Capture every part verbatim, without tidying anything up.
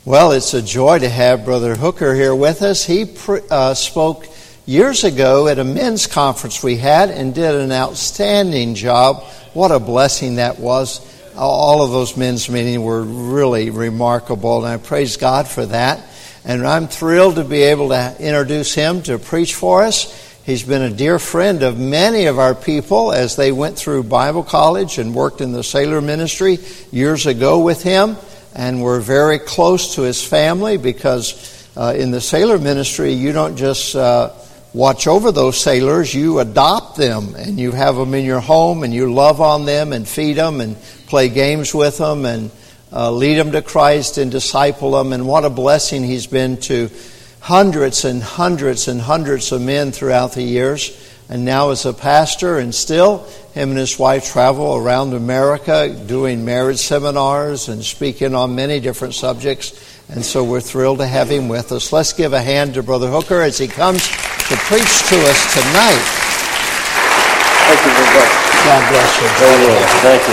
Well, it's a joy to have Brother Hooker here with us. He pre- uh, spoke years ago at a men's conference we had and did an outstanding job. What a blessing that was. All of those men's meetings were really remarkable, and I praise God for that. And I'm thrilled to be able to introduce him to preach for us. He's been a dear friend of many of our people as they went through Bible college and worked in the sailor ministry years ago with him. And we're very close to his family because uh, in the sailor ministry, you don't just uh, watch over those sailors, you adopt them and you have them in your home and you love on them and feed them and play games with them and uh, lead them to Christ and disciple them. And what a blessing he's been to hundreds and hundreds and hundreds of men throughout the years. And now as a pastor, and still him and his wife travel around America doing marriage seminars and speaking on many different subjects. And so we're thrilled to have him with us. Let's give a hand to Brother Hooker as he comes to preach to us tonight. Thank you very much. God bless you. Thank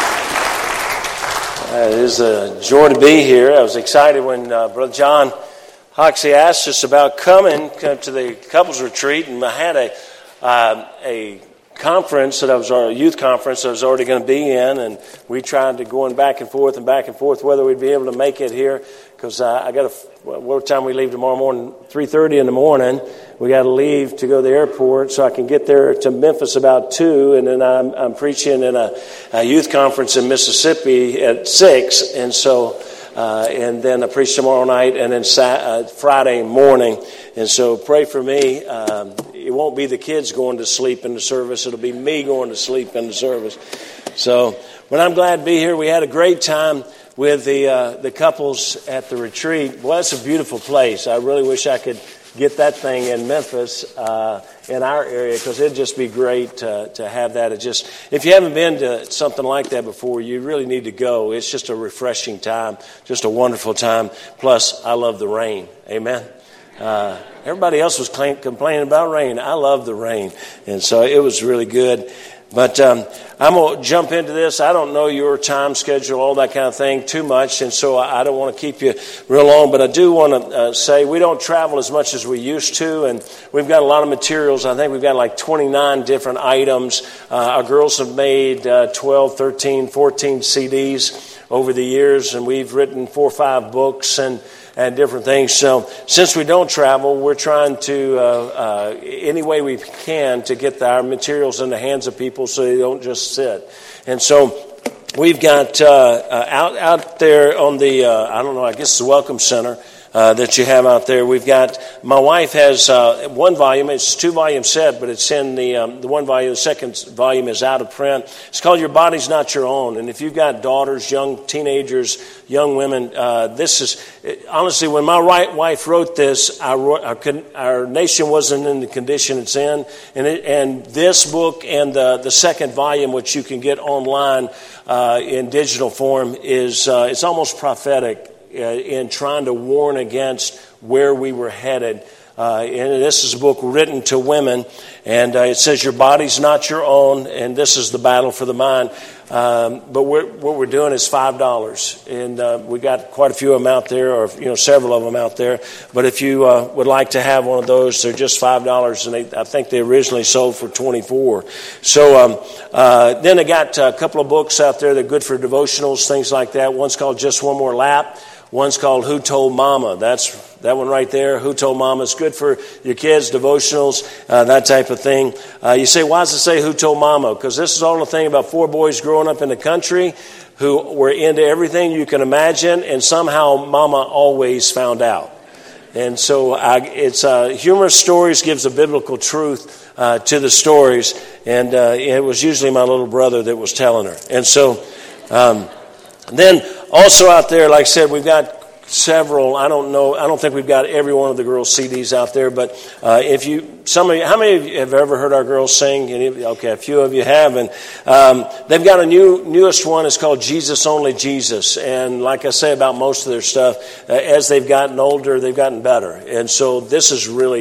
you. Uh, it is a joy to be here. I was excited when uh, Brother John Hoxie asked us about coming to the couples retreat, and I had a Uh, a conference that I was, a youth conference I was already going to be in, and we tried to going back and forth and back and forth whether we'd be able to make it here, because uh, I got to, what time we leave tomorrow morning? three thirty in the morning. We got to leave to go to the airport so I can get there to Memphis about two, and then I'm, I'm preaching in a, a youth conference in Mississippi at six, and so Uh, and then I preach tomorrow night, and then Sa- uh, Friday morning. And so pray for me. Um, it won't be the kids going to sleep in the service. It'll be me going to sleep in the service. So, but I'm glad to be here. We had a great time with the uh, the couples at the retreat. Well, it's a beautiful place. I really wish I could get that thing in Memphis, uh, in our area, because it'd just be great to, to have that. It just, if you haven't been to something like that before, you really need to go. It's just a refreshing time, just a wonderful time. Plus, I love the rain. Amen. Uh, everybody else was claim, complaining about rain. I love the rain, and so it was really good. But um, I'm going to jump into this. I don't know your time schedule, all that kind of thing, too much, and so I don't want to keep you real long. But I do want to uh, say we don't travel as much as we used to, and we've got a lot of materials. I think we've got like twenty-nine different items. Uh, our girls have made uh, twelve, thirteen, fourteen C Ds over the years, and we've written four or five books and and different things. So since we don't travel, we're trying to, uh, uh, any way we can, to get our materials in the hands of people so they don't just sit. And so we've got uh, uh, out out there on the, uh, I don't know, I guess the Welcome Center uh, that you have out there. We've got, my wife has uh, one volume. It's a two-volume set, but it's in the um, the one volume. The second volume is out of print. It's called Your Body's Not Your Own. And if you've got daughters, young teenagers, young women, uh, this is, honestly, when my right wife wrote this, our, our, our nation wasn't in the condition it's in. And, it, and this book and the, the second volume, which you can get online uh, in digital form, is uh, it's almost prophetic uh, in trying to warn against where we were headed. Uh, and this is a book written to women, and uh, it says your body's not your own, and this is the battle for the mind. Um, but we're, what we're doing is five dollars, and uh, we got quite a few of them out there, or you know, several of them out there. But if you uh, would like to have one of those, they're just five dollars, and they, I think they originally sold for twenty-four. So um, uh, then I got a couple of books out there that are good for devotionals, things like that. One's called Just One More Lap. One's called Who Told Mama. That's that one right there. Who Told Mama. It's good for your kids, devotionals, uh, that type of thing. Uh, you say, why does it say Who Told Mama? Because this is all the thing about four boys growing up in the country who were into everything you can imagine, and somehow Mama always found out. And so I, it's uh, humorous stories, gives a biblical truth uh, to the stories, and uh, it was usually my little brother that was telling her. And so um, then also out there, like I said, we've got several. I don't know. I don't think we've got every one of the girls' C Ds out there. But uh, if you, some of you, how many of you have ever heard our girls sing? Any, okay, a few of you have. And um, they've got a new, newest one. It's called Jesus Only Jesus. And like I say about most of their stuff, uh, as they've gotten older, they've gotten better. And so this is really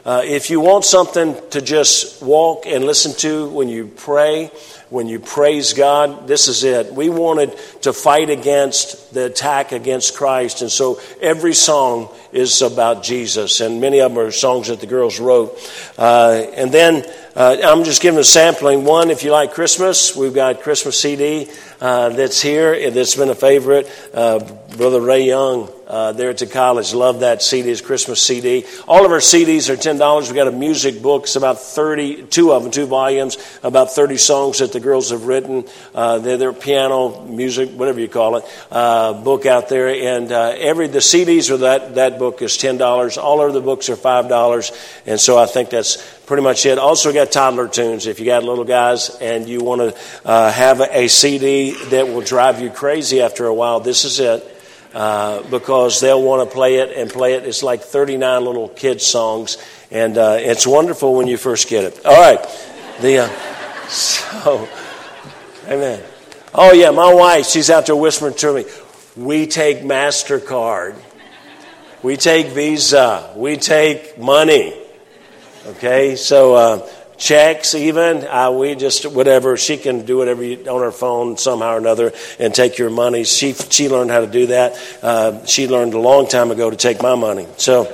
Uh, if you want something to just walk and listen to when you pray, when you praise God, this is it. We wanted to fight against the attack against Christ, and so every song is about Jesus, and many of them are songs that the girls wrote. Uh, and then uh, I'm just giving a sampling. One, if you like Christmas, we've got Christmas C D uh, that's here, that's been a favorite. Uh, Brother Ray Young uh, there at the college loved that C D, his Christmas C D. All of our C Ds are ten dollars. We've got a music book. It's about thirty, two of them, two volumes, about thirty songs that the girls have written. Uh, they're their piano, music, whatever you call it, uh, book out there. And uh, every the C Ds or that, that book is ten dollars. All of the books are five dollars. And so I think that's pretty much it. Also got toddler tunes. If you got little guys and you want to uh, have a, a C D that will drive you crazy after a while, this is it. Uh, because they'll want to play it and play it. It's like thirty-nine little kids songs, and uh, it's wonderful when you first get it. All right, the uh, so, amen. Oh yeah, my wife, she's out there whispering to me. We take MasterCard, we take Visa, we take money. Okay, so. Uh, Checks even, uh, we just, whatever, she can do whatever you, on her phone somehow or another and take your money. She she learned how to do that. Uh, she learned a long time ago to take my money. So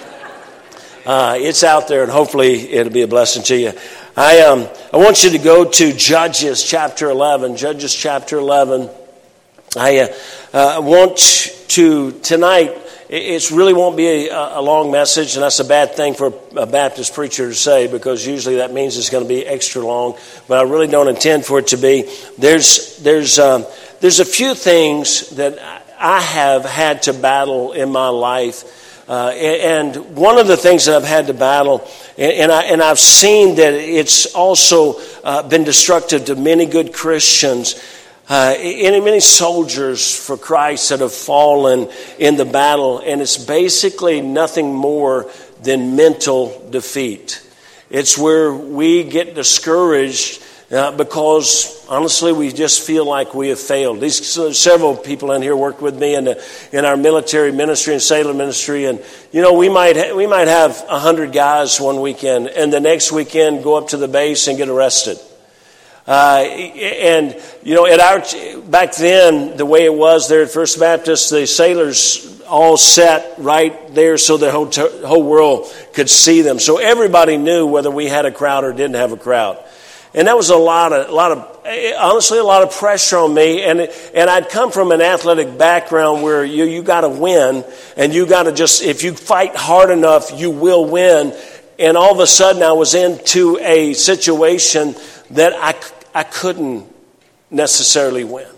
uh, it's out there, and hopefully it'll be a blessing to you. I um I want you to go to Judges chapter eleven. Judges chapter eleven. I uh, uh, want to tonight. It really won't be a, a long message, and that's a bad thing for a Baptist preacher to say, because usually that means it's going to be extra long. But I really don't intend for it to be. There's there's um, there's a few things that I have had to battle in my life, uh, and one of the things that I've had to battle, and I and I've seen that it's also uh, been destructive to many good Christians. Uh, and many soldiers for Christ that have fallen in the battle, and it's basically nothing more than mental defeat. It's where we get discouraged uh, because, honestly, we just feel like we have failed. These uh, several people in here worked with me in, the, in our military ministry and sailor ministry, and you know we might ha- we might have a hundred guys one weekend, and the next weekend go up to the base and get arrested. Uh, and, you know, at our, back then, the way it was there at First Baptist, the sailors all sat right there so the whole, whole world could see them. So everybody knew whether we had a crowd or didn't have a crowd. And that was a lot of, a lot of, honestly, a lot of pressure on me. And, and I'd come from an athletic background where you, you got to win, and you got to just, if you fight hard enough, you will win. And all of a sudden I was into a situation that I I couldn't necessarily win.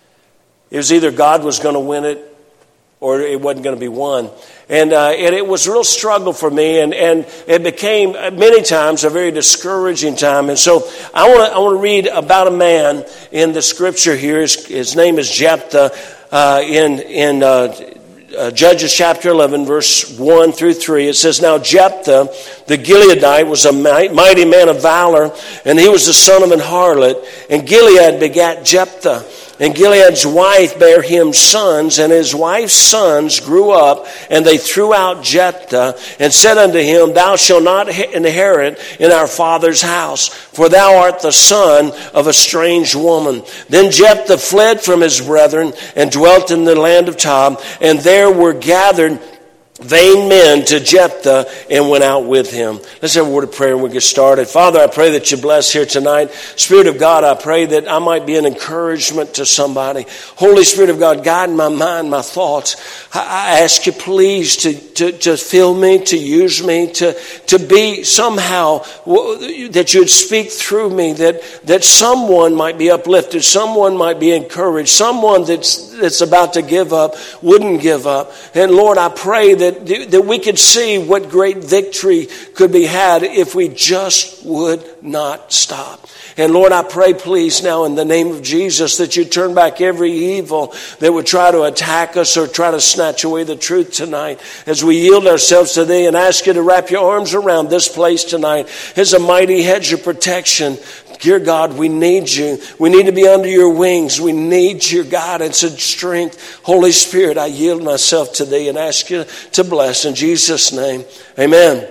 It was either God was going to win it or it wasn't going to be won. And, uh, and it was a real struggle for me, and, and it became many times a very discouraging time. And so I want to I want to read about a man in the scripture here. His, his name is Jephthah uh, in, in uh, Uh, Judges chapter eleven, verse one through three. It says, Now Jephthah the Gileadite was a mighty man of valor, and he was the son of an harlot. And Gilead begat Jephthah. And Gilead's wife bare him sons, and his wife's sons grew up, and they threw out Jephthah, and said unto him, Thou shalt not inherit in our father's house, for thou art the son of a strange woman. Then Jephthah fled from his brethren, and dwelt in the land of Tob, and there were gathered vain men to Jephthah, and went out with him. Let's have a word of prayer and we'll get started. Father, I pray that you bless here tonight. Spirit of God, I pray that I might be an encouragement to somebody. Holy Spirit of God, guide my mind, my thoughts. I ask you please to, to, to fill me, to use me, to, to be somehow, that you'd speak through me, that, that someone might be uplifted, someone might be encouraged, someone that's, that's about to give up wouldn't give up. And Lord, I pray that that we could see what great victory could be had if we just would not stop. And Lord, I pray please now in the name of Jesus that you turn back every evil that would try to attack us or try to snatch away the truth tonight, as we yield ourselves to thee and ask you to wrap your arms around this place tonight as a mighty hedge of protection. Dear God, we need you. We need to be under your wings. We need your guidance and strength. Holy Spirit, I yield myself to thee and ask you to bless in Jesus' name. Amen.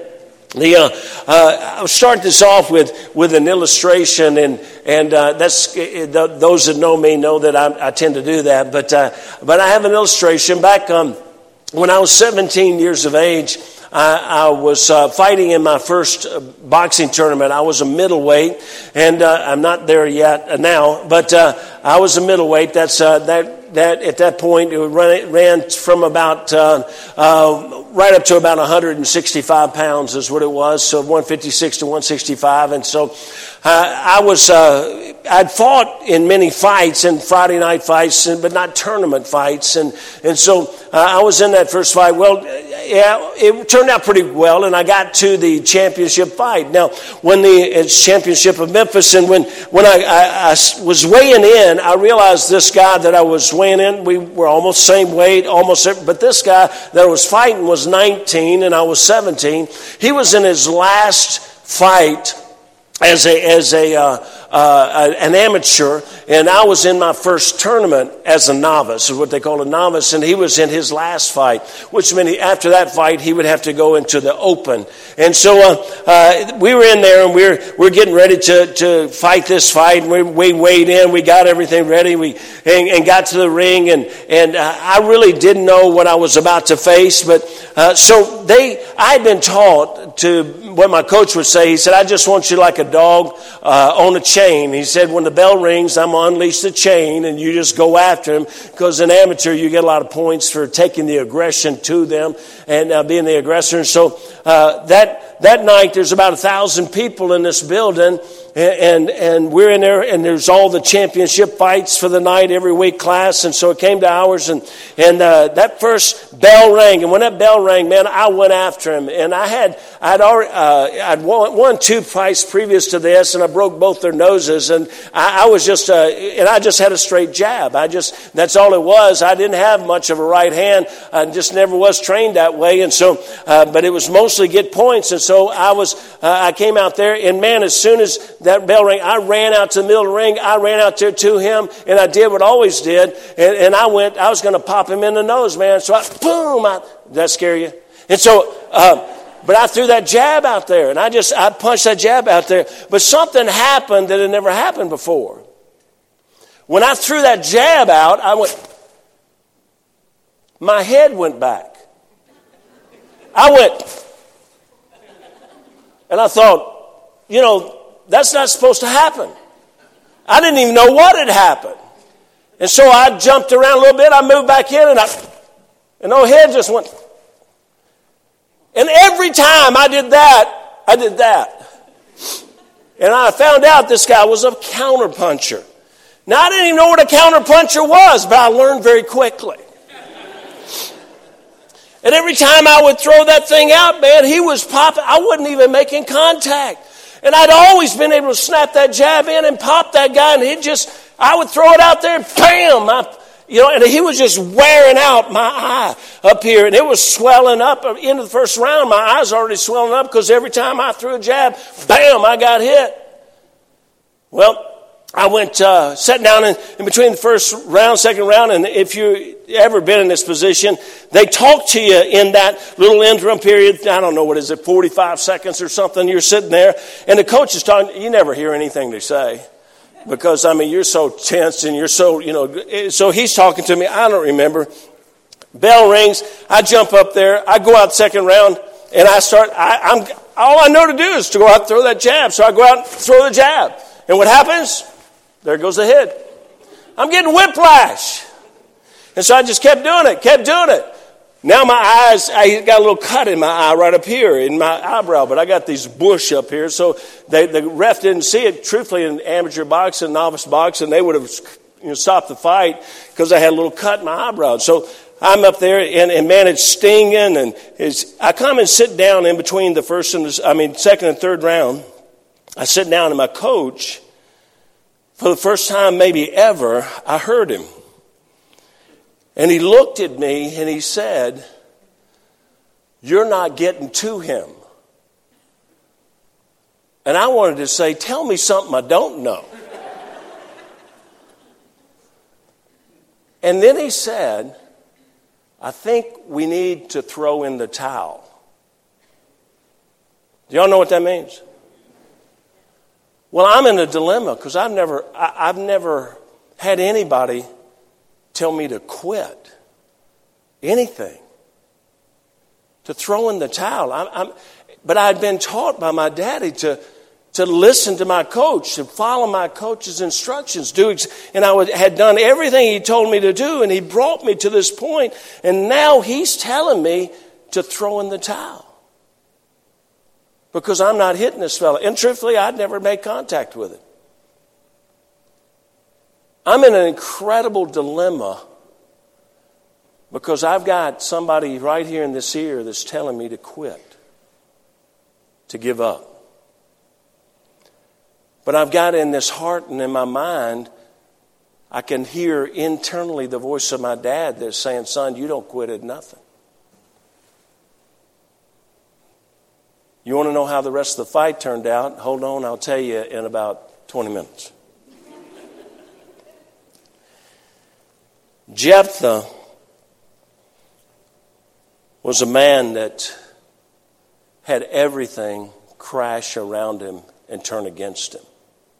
The uh, uh, I'll start this off with, with an illustration, and and uh, that's uh, those that know me know that I, I tend to do that. But uh, but I have an illustration. Back um, when I was seventeen years of age, I, I was uh, fighting in my first uh, boxing tournament. I was a middleweight, and uh, I'm not there yet uh, now, but uh, I was a middleweight. That's uh, that. That at that point it ran, ran from about uh, uh, right up to about one hundred sixty-five pounds is what it was, so one fifty-six to one sixty-five, and so uh, I was uh, I'd fought in many fights and Friday night fights, and, but not tournament fights, and and so uh, I was in that first fight. Well, yeah, it turned out pretty well, and I got to the championship fight. Now, when the it's championship of Memphis, and when when I, I, I was weighing in, I realized this guy that I was weighing in, we were almost same weight, almost, but this guy that I was fighting was nineteen, and I was seventeen. He was in his last fight as a as a uh, uh, an amateur, and I was in my first tournament as a novice, is what they call a novice, and he was in his last fight, which meant he, after that fight he would have to go into the open. And so uh, uh, we were in there, and we we're we're getting ready to, to fight this fight. And we, we weighed in, we got everything ready, we and, and got to the ring, and and uh, I really didn't know what I was about to face, but uh, so they I had been taught to what my coach would say. He said, "I just want you like a dog uh, on a chain." He said, when the bell rings, I'm going to unleash the chain, and you just go after him, because an amateur, you get a lot of points for taking the aggression to them and uh, being the aggressor. And so uh, that that night, there's about a thousand people in this building, and, and and we're in there, and there's all the championship fights for the night, every week class. And so it came to ours, and and uh, that first bell rang, and when that bell rang, man, I went after him, and I had I'd already uh, I'd won, won two fights previous to this, and I broke both their noses, and I, I was just uh, and I just had a straight jab. I just that's all it was. I didn't have much of a right hand. I just never was trained that way, and so uh, but it was mostly get points. And so I was uh, I came out there, and man, as soon as that bell rang, I ran out to the middle of the ring. I ran out there to him, and I did what I always did, and, and I went. I was going to pop him in the nose, man. So I boom. I, did that scare you? And so. Uh, But I threw that jab out there, and I just, I punched that jab out there. But something happened that had never happened before. When I threw that jab out, I went, my head went back. I went, and I thought, you know, that's not supposed to happen. I didn't even know what had happened. And so I jumped around a little bit, I moved back in, and I, and the head just went. And every time I did that, I did that. And I found out this guy was a counterpuncher. Now, I didn't even know what a counterpuncher was, but I learned very quickly. And every time I would throw that thing out, man, he was popping. I wasn't even making contact. And I'd always been able to snap that jab in and pop that guy, and he'd just, I would throw it out there, and bam, I You know, and he was just wearing out my eye up here, and it was swelling up into the first round. My eye's already swelling up because every time I threw a jab, bam, I got hit. Well, I went uh, sat down in, in between the first round, second round, and if you ever been in this position, they talk to you in that little interim period. I don't know, what is it, forty-five seconds or something? You're sitting there, and the coach is talking. You never hear anything they say. Because, I mean, you're so tense and you're so, you know, so he's talking to me. I don't remember. Bell rings. I jump up there. I go out second round, and I start, I, I'm, all I know to do is to go out and throw that jab. So I go out and throw the jab. And what happens? There goes the head. I'm getting whiplash. And so I just kept doing it, kept doing it. Now my eyes, I got a little cut in my eye right up here in my eyebrow, but I got these bush up here, so they, the ref didn't see it. Truthfully, in amateur boxing, novice boxing, they would have, you know, stopped the fight because I had a little cut in my eyebrow. So I'm up there, and, and man, it's stinging, and it's, I come and sit down in between the first and the, I mean, second and third round. I sit down, and my coach, for the first time maybe ever, I heard him. And he looked at me and he said, "You're not getting to him." And I wanted to say, tell me something I don't know. And then he said, "I think we need to throw in the towel." Do y'all know what that means? Well, I'm in a dilemma because I've never, I, I've never had anybody tell me to quit anything, to throw in the towel. I'm, I'm, but I'd been taught by my daddy to to listen to my coach, to follow my coach's instructions, do ex- and I would, had done everything he told me to do, and he brought me to this point, and now he's telling me to throw in the towel because I'm not hitting this fella. And truthfully, I'd never made contact with him. I'm in an incredible dilemma because I've got somebody right here in this ear that's telling me to quit, to give up. But I've got in this heart and in my mind, I can hear internally the voice of my dad that's saying, son, you don't quit at nothing. You want to know how the rest of the fight turned out? Hold on, I'll tell you in about twenty minutes. Jephthah was a man that had everything crash around him and turn against him.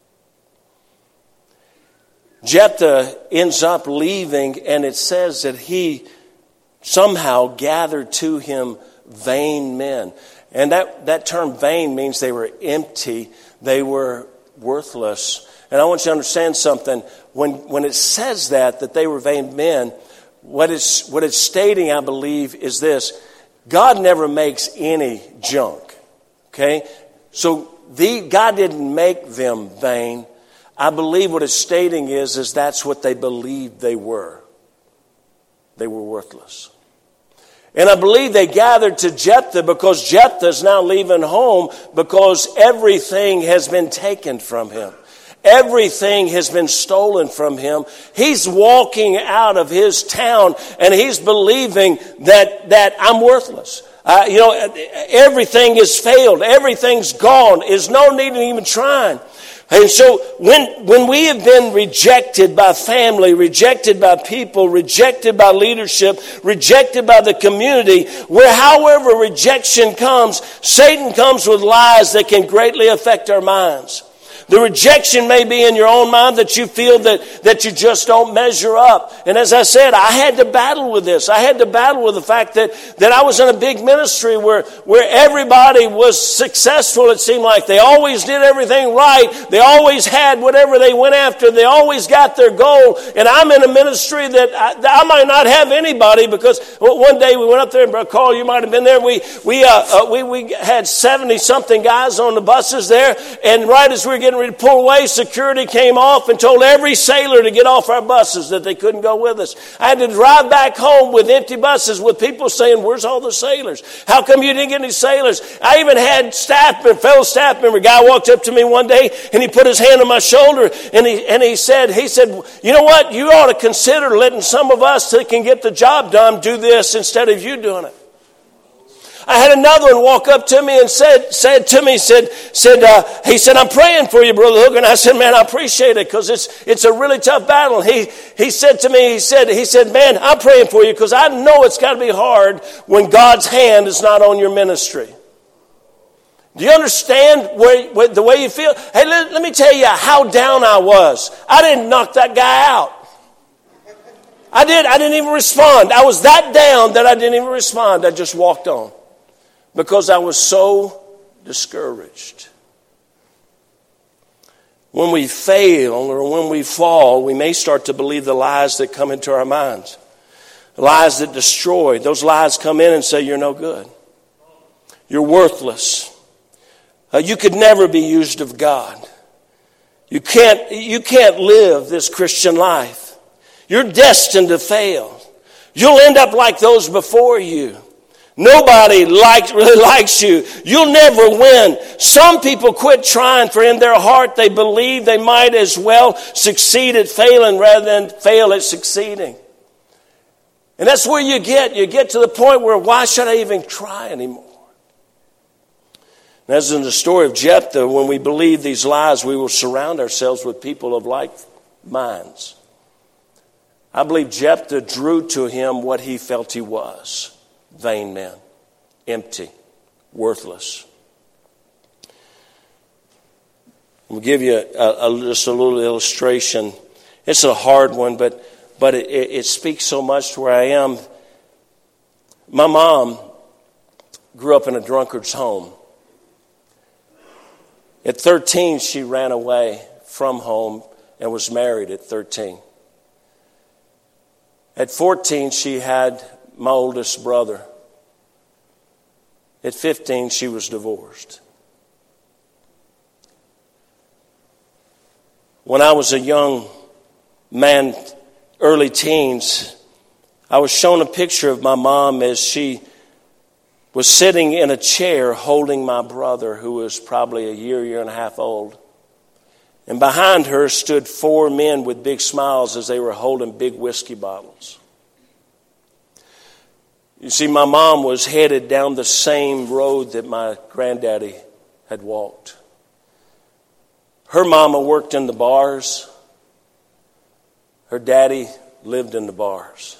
Jephthah ends up leaving, and it says that he somehow gathered to him vain men. And that, that term vain means they were empty, they were worthless. And I want you to understand something. When, when it says that, that they were vain men, what it's, what it's stating, I believe, is this. God never makes any junk. Okay? So the, God didn't make them vain. I believe what it's stating is, is that's what they believed they were. They were worthless. And I believe they gathered to Jephthah because Jephthah is now leaving home because everything has been taken from him. Everything has been stolen from him. He's walking out of his town and he's believing that, that I'm worthless. Uh, you know, everything has failed. Everything's gone. There's no need in even trying. And so when when we have been rejected by family, rejected by people, rejected by leadership, rejected by the community, where however rejection comes, Satan comes with lies that can greatly affect our minds. The rejection may be in your own mind that you feel that, that you just don't measure up. And as I said, I had to battle with this. I had to battle with the fact that, that I was in a big ministry where, where everybody was successful, it seemed like. They always did everything right. They always had whatever they went after. They always got their goal. And I'm in a ministry that I, that I might not have anybody because one day we went up there, and Brother Carl, you might have been there. We, we, uh, uh, we, we had seventy-something guys on the buses there. And right as we were getting ready to pull away, security came off and told every sailor to get off our buses, that they couldn't go with us. I had to drive back home with empty buses with people saying, where's all the sailors? How come you didn't get any sailors? I even had staff, fellow staff member, a guy walked up to me one day and he put his hand on my shoulder and he, and he said, he said, you know what? You ought to consider letting some of us that can get the job done do this instead of you doing it. I had another one walk up to me and said, said to me, said, said, uh, he said, I'm praying for you, Brother Hooker. And I said, man, I appreciate it because it's, it's a really tough battle. He, he said to me, he said, he said, man, I'm praying for you because I know it's got to be hard when God's hand is not on your ministry. Do you understand where, where, the way you feel? Hey, let, let me tell you how down I was. I didn't knock that guy out. I did. I didn't even respond. I was that down that I didn't even respond. I just walked on. Because I was so discouraged. When we fail or when we fall, we may start to believe the lies that come into our minds. The lies that destroy. Those lies come in and say, you're no good. You're worthless. Uh, you could never be used of God. You can't, you can't live this Christian life. You're destined to fail. You'll end up like those before you. Nobody likes, really likes you. You'll never win. Some people quit trying, for in their heart they believe they might as well succeed at failing rather than fail at succeeding. And that's where you get. You get to the point where, why should I even try anymore? And as in the story of Jephthah, when we believe these lies, we will surround ourselves with people of like minds. I believe Jephthah drew to him what he felt he was. Vain men, empty, worthless. I'll give you a, a, just a little illustration. It's a hard one, but but it, it speaks so much to where I am. My mom grew up in a drunkard's home. At thirteen, she ran away from home and was married at thirteen. At fourteen, she had my oldest brother. At fifteen, she was divorced. When I was a young man, early teens, I was shown a picture of my mom as she was sitting in a chair holding my brother, who was probably a year, year and a half old. And behind her stood four men with big smiles as they were holding big whiskey bottles. You see, my mom was headed down the same road that my granddaddy had walked. Her mama worked in the bars. Her daddy lived in the bars.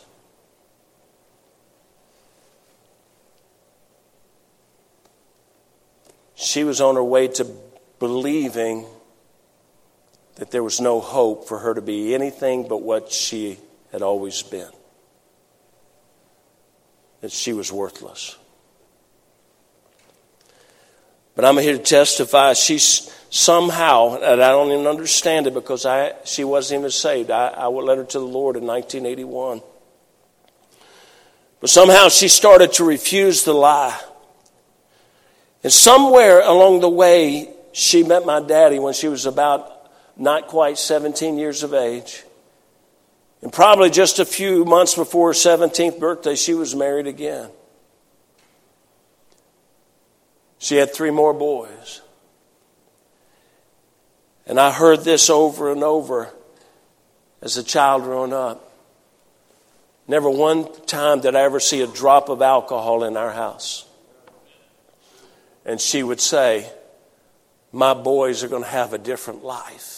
She was on her way to believing that there was no hope for her to be anything but what she had always been. That she was worthless. But I'm here to testify, she's somehow, and I don't even understand it because I she wasn't even saved. I, I led her to the Lord in nineteen eighty-one. But somehow she started to refuse the lie. And somewhere along the way, she met my daddy when she was about not quite seventeen years of age. And probably just a few months before her seventeenth birthday, she was married again. She had three more boys. And I heard this over and over as a child growing up. Never one time did I ever see a drop of alcohol in our house. And she would say, my boys are going to have a different life.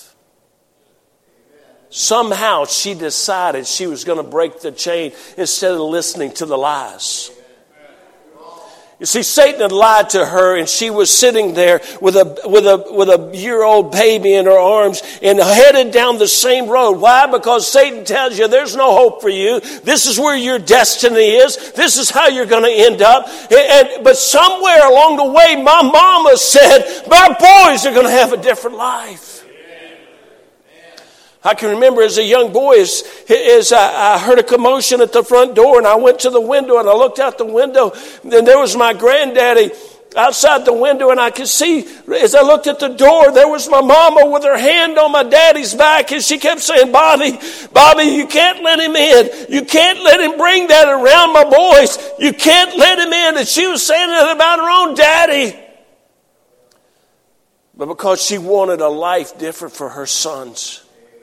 Somehow she decided she was going to break the chain instead of listening to the lies. You see, Satan had lied to her, and she was sitting there with a with a with a year-old baby in her arms and headed down the same road. Why? Because Satan tells you there's no hope for you. This is where your destiny is. This is how you're going to end up. And, and but somewhere along the way, my mama said, my boys are going to have a different life. I can remember as a young boy, as, as I, I heard a commotion at the front door, and I went to the window and I looked out the window, and there was my granddaddy outside the window, and I could see, as I looked at the door, there was my mama with her hand on my daddy's back, and she kept saying, Bobby, Bobby, you can't let him in. You can't let him bring that around my boys. You can't let him in. And she was saying that about her own daddy. But because she wanted a life different for her sons.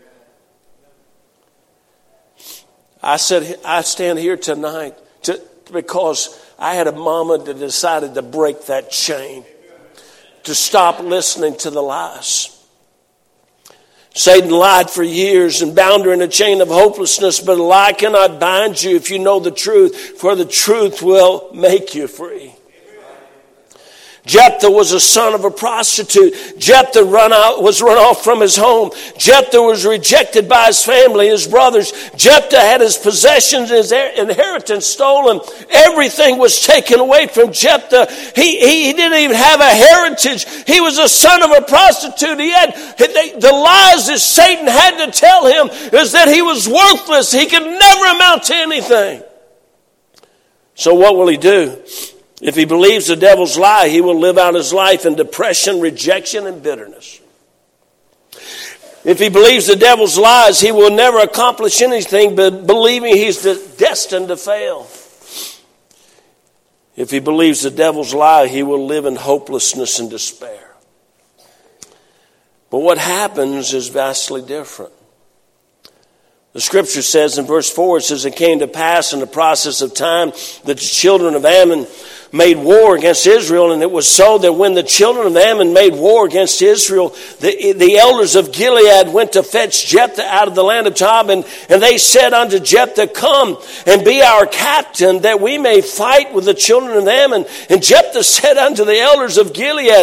I said, I stand here tonight to, because I had a mama that decided to break that chain, to stop listening to the lies. Satan lied for years and bound her in a chain of hopelessness, but a lie cannot bind you if you know the truth, for the truth will make you free. Jephthah was a son of a prostitute. Jephthah run out, was run off from his home. Jephthah was rejected by his family, his brothers. Jephthah had his possessions, his inheritance stolen. Everything was taken away from Jephthah. He, he, he didn't even have a heritage. He was a son of a prostitute. He had the lies that Satan had to tell him is that he was worthless. He could never amount to anything. So what will he do? If he believes the devil's lie, he will live out his life in depression, rejection, and bitterness. If he believes the devil's lies, he will never accomplish anything but believing he's destined to fail. If he believes the devil's lie, he will live in hopelessness and despair. But what happens is vastly different. The scripture says in verse four, it says, it came to pass in the process of time that the children of Ammon made war against Israel. And it was so that when the children of Ammon made war against Israel, the, the elders of Gilead went to fetch Jephthah out of the land of Tob. And, and they said unto Jephthah, come and be our captain, that we may fight with the children of Ammon. And Jephthah said unto the elders of Gilead,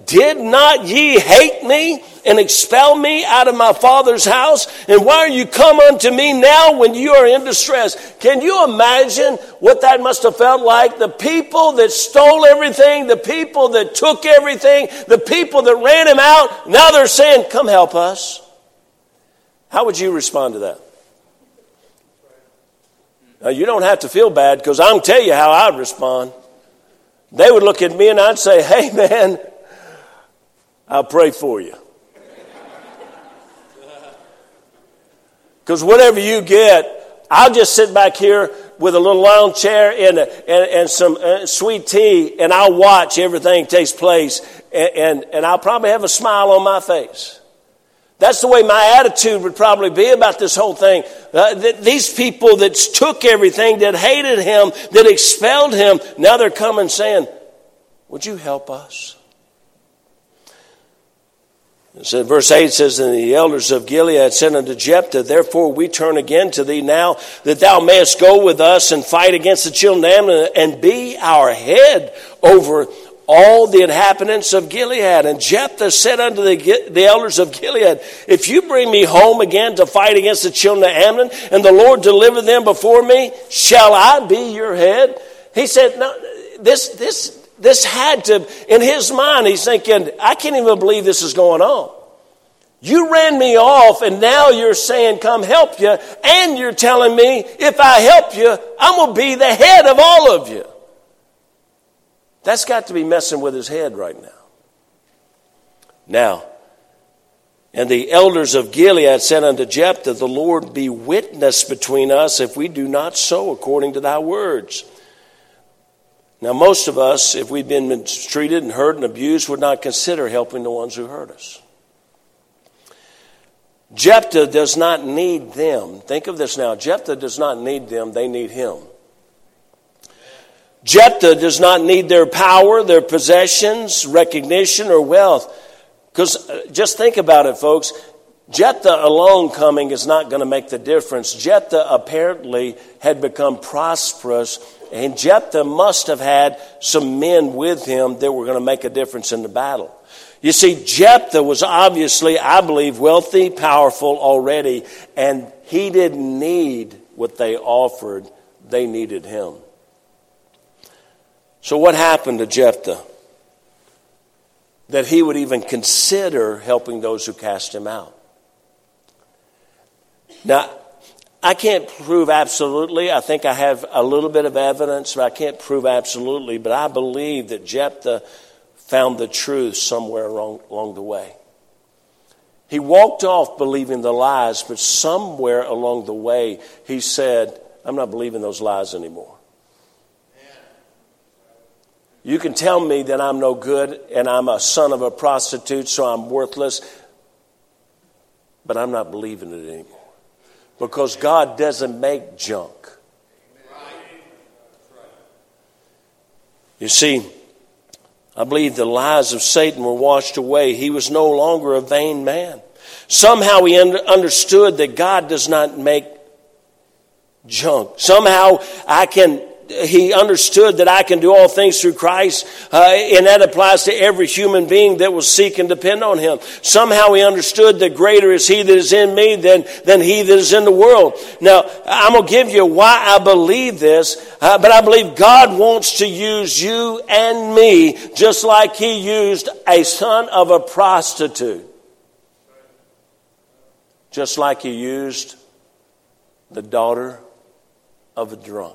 Did not ye hate me and expel me out of my father's house? And why are you come unto me now when you are in distress? Can you imagine what that must have felt like? The people that stole everything, the people that took everything, the people that ran him out, now they're saying, come help us. How would you respond to that? Now, you don't have to feel bad, because I'm tell you how I'd respond. They would look at me and I'd say, hey man, I'll pray for you. Because whatever you get, I'll just sit back here with a little lounge chair and, and, and some uh, sweet tea, and I'll watch everything takes place, and, and, and I'll probably have a smile on my face. That's the way my attitude would probably be about this whole thing. Uh, th- these people that took everything, that hated him, that expelled him, now they're coming saying, would you help us? So verse eight says, and the elders of Gilead said unto Jephthah, therefore we turn again to thee now, that thou mayest go with us and fight against the children of Ammon, and be our head over all the inhabitants of Gilead. And Jephthah said unto the, the elders of Gilead, if you bring me home again to fight against the children of Ammon, and the Lord deliver them before me, shall I be your head? He said, no, this, this, this had to, in his mind, he's thinking, I can't even believe this is going on. You ran me off, and now you're saying, come help you, and you're telling me, if I help you, I'm going to be the head of all of you. That's got to be messing with his head right now. Now, and the elders of Gilead said unto Jephthah, the Lord be witness between us if we do not so according to thy words. Now, most of us, if we've been mistreated and hurt and abused, would not consider helping the ones who hurt us. Jephthah does not need them. Think of this now. Jephthah does not need them. They need him. Jephthah does not need their power, their possessions, recognition, or wealth. Because just think about it, folks. Jephthah alone coming is not going to make the difference. Jephthah apparently had become prosperous, and Jephthah must have had some men with him that were going to make a difference in the battle. You see, Jephthah was obviously, I believe, wealthy, powerful already, and he didn't need what they offered. They needed him. So what happened to Jephthah that he would even consider helping those who cast him out? Now, I can't prove absolutely. I think I have a little bit of evidence, but I can't prove absolutely. But I believe that Jephthah found the truth somewhere along, along the way. He walked off believing the lies, but somewhere along the way he said, I'm not believing those lies anymore. You can tell me that I'm no good and I'm a son of a prostitute, so I'm worthless, but I'm not believing it anymore. Because God doesn't make junk. You see, I believe the lies of Satan were washed away. He was no longer a vain man. Somehow he understood that God does not make junk. Somehow I can... He understood that I can do all things through Christ, uh, and that applies to every human being that will seek and depend on him. Somehow he understood that greater is he that is in me than, than he that is in the world. Now, I'm going to give you why I believe this, uh, but I believe God wants to use you and me just like he used a son of a prostitute. Just like he used the daughter of a drunk.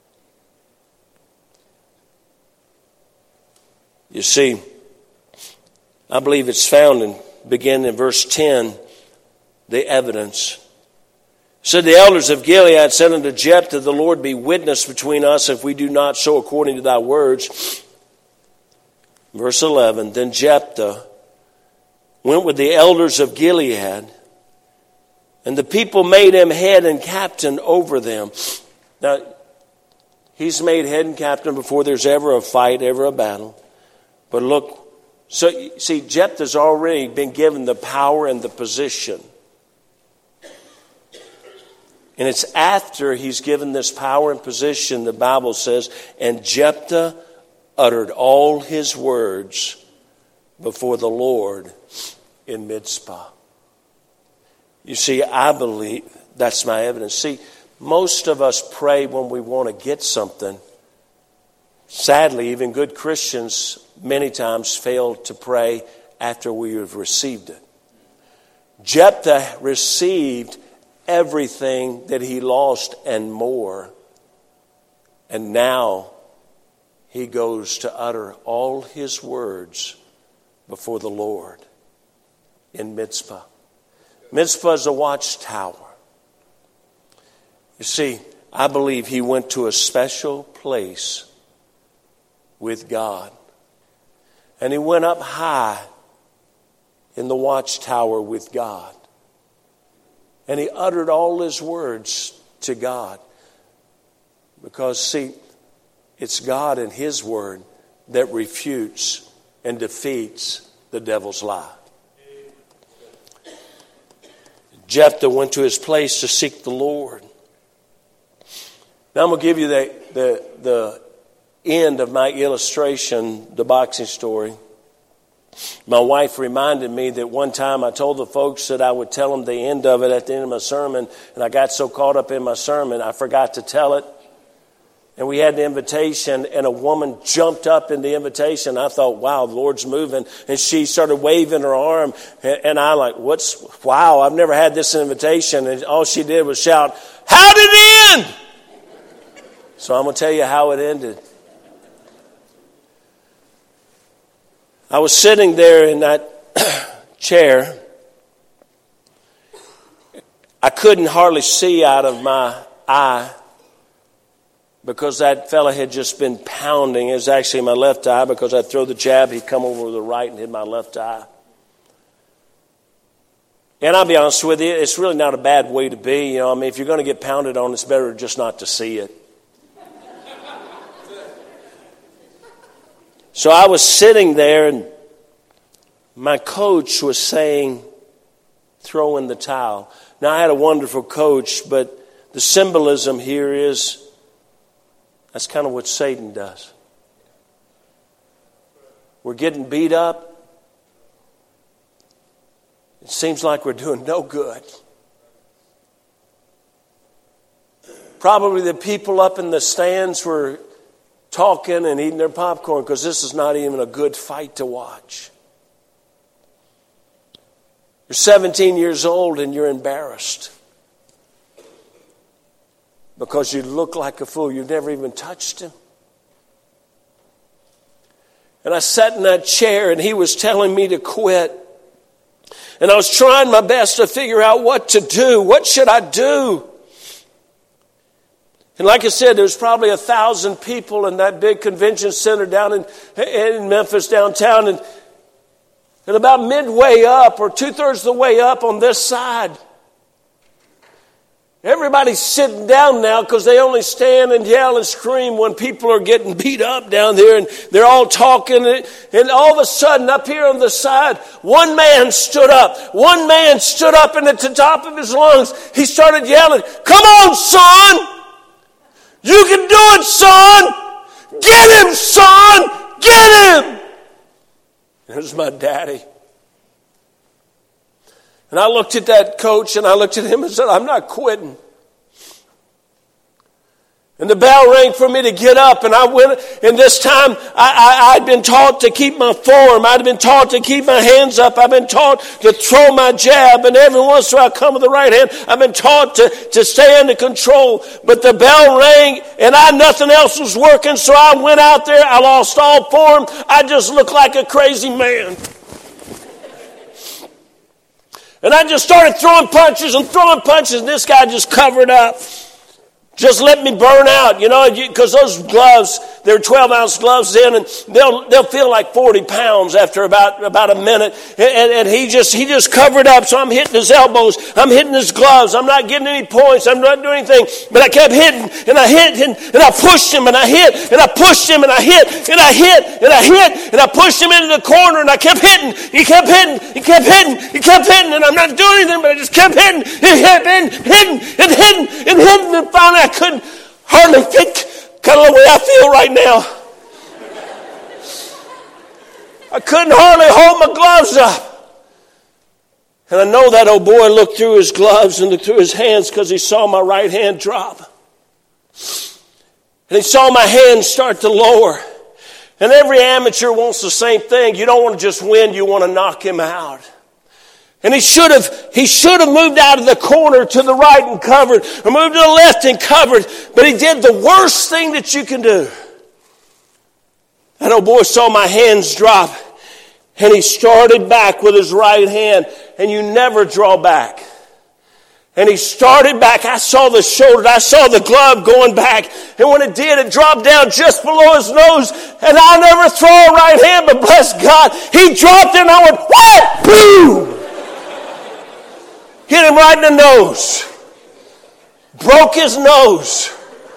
You see, I believe it's found in, beginning in verse ten, the evidence. So the elders of Gilead said unto Jephthah, the Lord be witness between us if we do not so according to thy words. Verse eleven, then Jephthah went with the elders of Gilead, and the people made him head and captain over them. Now, he's made head and captain before there's ever a fight, ever a battle. But look, so see, Jephthah's already been given the power and the position. And it's after he's given this power and position, the Bible says, and Jephthah uttered all his words before the Lord in Mizpah. You see, I believe that's my evidence. See, most of us pray when we want to get something. Sadly, even good Christians many times fail to pray after we have received it. Jephthah received everything that he lost and more. And now he goes to utter all his words before the Lord in Mizpah. Mizpah is a watchtower. You see, I believe he went to a special place with God. And he went up high in the watchtower with God. And he uttered all his words to God. Because, see, it's God and his word that refutes and defeats the devil's lie. Jephthah went to his place to seek the Lord. Now I'm going to give you the, the, the end of my illustration, the boxing story. My wife reminded me that one time I told the folks that I would tell them the end of it at the end of my sermon, and I got so caught up in my sermon I forgot to tell it. And we had the invitation, and a woman jumped up in the invitation. I thought, wow, the Lord's moving. And she started waving her arm. And I like, what's, wow, I've never had this invitation. And all she did was shout, how did it end? So I'm going to tell you how it ended. I was sitting there in that chair. I couldn't hardly see out of my eye, because that fella had just been pounding. It was actually my left eye, because I'd throw the jab, he'd come over to the right and hit my left eye. And I'll be honest with you, it's really not a bad way to be. You know, I mean, if you're going to get pounded on, it's better just not to see it. So I was sitting there, and my coach was saying, throw in the towel. Now, I had a wonderful coach, but the symbolism here is, that's kind of what Satan does. We're getting beat up. It seems like we're doing no good. Probably the people up in the stands were talking and eating their popcorn, because this is not even a good fight to watch. You're seventeen years old and you're embarrassed because you look like a fool. You've never even touched him. And I sat in that chair, and he was telling me to quit. And I was trying my best to figure out what to do. What should I do? And like I said, there was probably a thousand people in that big convention center down in, in Memphis downtown. And, and about midway up, or two-thirds of the way up on this side, everybody's sitting down now, because they only stand and yell and scream when people are getting beat up down there, and they're all talking. And all of a sudden, up here on the side, one man stood up. One man stood up, and at the top of his lungs, he started yelling, "Come on, son! You can do it, son! Get him, son! Get him!" It was my daddy. And I looked at that coach, and I looked at him and said, "I'm not quitting." And the bell rang for me to get up, and I went, and this time I, I, I'd been taught to keep my form. I'd been taught to keep my hands up. I've been taught to throw my jab, and every once in a while I come with the right hand. I've been taught to, to stay under control. But the bell rang, and I nothing else was working, so I went out there. I lost all form. I just looked like a crazy man. And I just started throwing punches and throwing punches, and this guy just covered up. Just let me burn out, you know, because those gloves, they're twelve-ounce gloves in, and they'll they'll feel like forty pounds after about about a minute. And, and, and he just he just covered up, so I'm hitting his elbows, I'm hitting his gloves, I'm not getting any points, I'm not doing anything. But I kept hitting, and I hit, and, and I pushed him, and I hit, and I pushed him, and I hit, and I hit, and I hit, and I pushed him into the corner, and I kept hitting, he kept hitting, he kept hitting, he kept hitting, and I'm not doing anything, but I just kept hitting, and kept hitting, hitting, and hitting, and hitting, and finally I couldn't hardly think, kind of the way I feel right now. I couldn't hardly hold my gloves up. And I know that old boy looked through his gloves and looked through his hands because he saw my right hand drop. And he saw my hand start to lower. And every amateur wants the same thing. You don't want to just win, you want to knock him out. And he should have he should have moved out of the corner to the right and covered, or moved to the left and covered, but he did the worst thing that you can do. That old boy saw my hands drop, and he started back with his right hand, and you never draw back. And he started back. I saw the shoulder. I saw the glove going back. And when it did, it dropped down just below his nose. And I never throw a right hand, but bless God, he dropped it and I went, what? Boom! Hit him right in the nose. Broke his nose.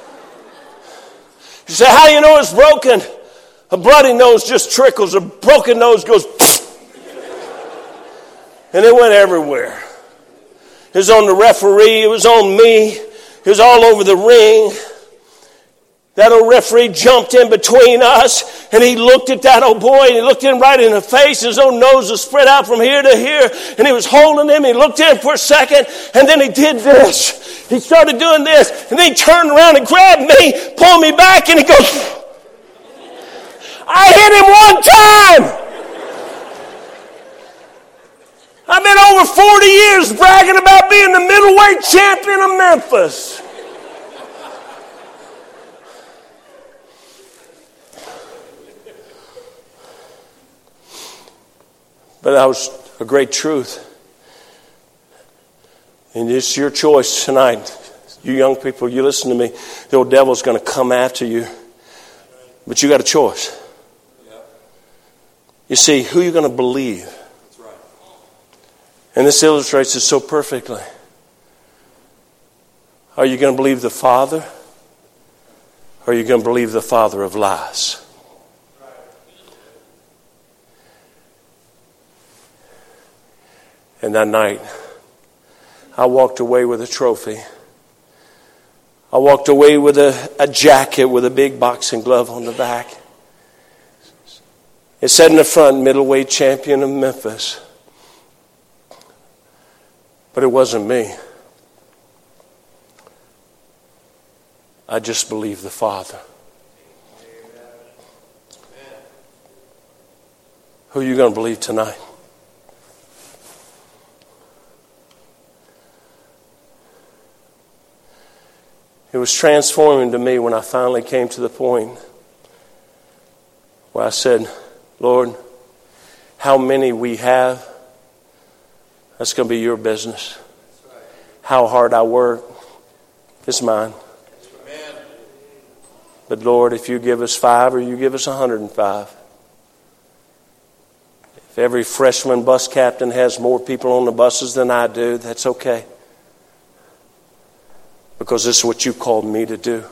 You say, how do you know it's broken? A bloody nose just trickles. A broken nose goes, and it went everywhere. It was on the referee. It was on me. It was all over the ring. That old referee jumped in between us, and he looked at that old boy, and he looked him right in the face. His own nose was spread out from here to here, and he was holding him. He looked at him for a second, and then he did this. He started doing this, and then he turned around and grabbed me, pulled me back, and he goes, I hit him one time. I've been over forty years bragging about being the middleweight champion of Memphis. But that was a great truth. And it's your choice tonight. You young people, you listen to me. The old devil's going to come after you. But you got a choice. You see, who you're going to believe. And this illustrates it so perfectly. Are you going to believe the father? Or are you going to believe the father of lies? And that night, I walked away with a trophy. I walked away with a, a jacket with a big boxing glove on the back. It said in the front, middleweight champion of Memphis. But it wasn't me. I just believed the Father. Who are you going to believe tonight? It was transforming to me when I finally came to the point where I said, Lord, how many we have, that's going to be your business. How hard I work is mine. But Lord, if you give us five or you give us one hundred five, if every freshman bus captain has more people on the buses than I do, that's okay. Because this is what you called me to do.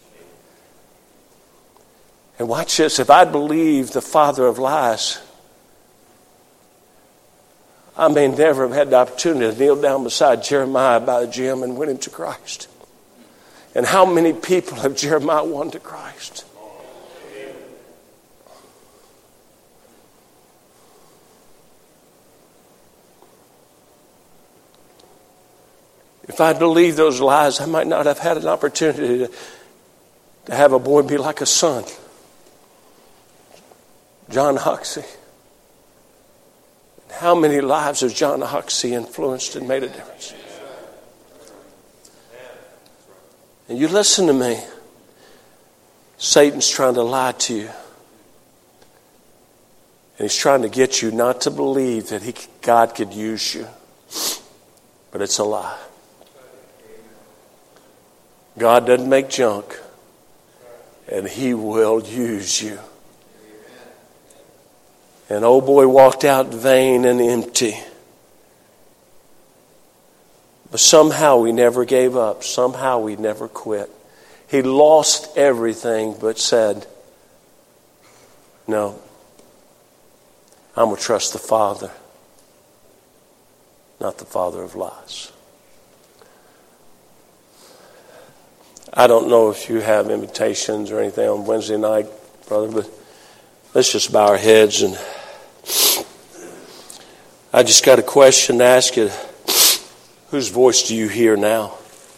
And watch this. If I believe the father of lies, I may never have had the opportunity to kneel down beside Jeremiah by the gym and win him to Christ. And how many people have Jeremiah won to Christ? If I believed those lies, I might not have had an opportunity to, to have a boy be like a son. John Huxley. How many lives has John Huxley influenced and made a difference? And you listen to me. Satan's trying to lie to you. And he's trying to get you not to believe that he, God could use you. But it's a lie. God doesn't make junk. And he will use you. And old boy walked out vain and empty. But somehow he never gave up. Somehow he never quit. He lost everything but said, no, I'm going to trust the Father, not the father of lies. I don't know if you have invitations or anything on Wednesday night, brother, but let's just bow our heads and I just got a question to ask you. Whose voice do you hear now?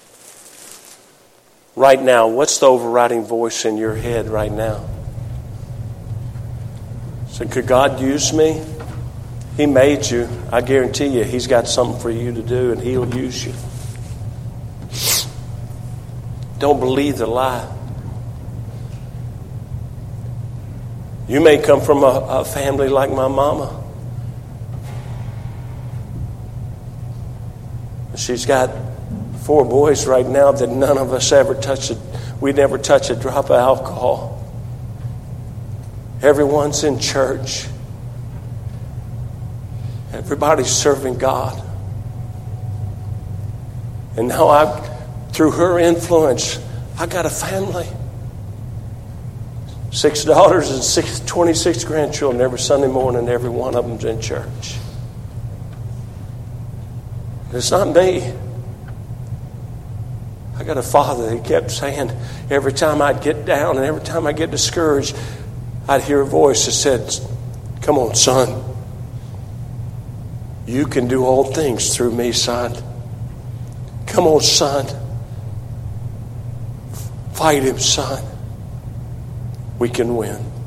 Right now, what's the overriding voice in your head right now? So could God use me? He made you. I guarantee you He's got something for you to do, and He'll use you. Don't believe the lie. You may come from a, a family like my mama. She's got four boys right now that none of us ever touched. We never touch a drop of alcohol. Everyone's in church. Everybody's serving God. And now I've, through her influence, I got a family. Six daughters and six, twenty-six grandchildren every Sunday morning. Every one of them's in church. It's not me. I got a father that kept saying, every time I'd get down and every time I get discouraged, I'd hear a voice that said, come on, son. You can do all things through me, son. Come on, son. Fight him, son. We can win.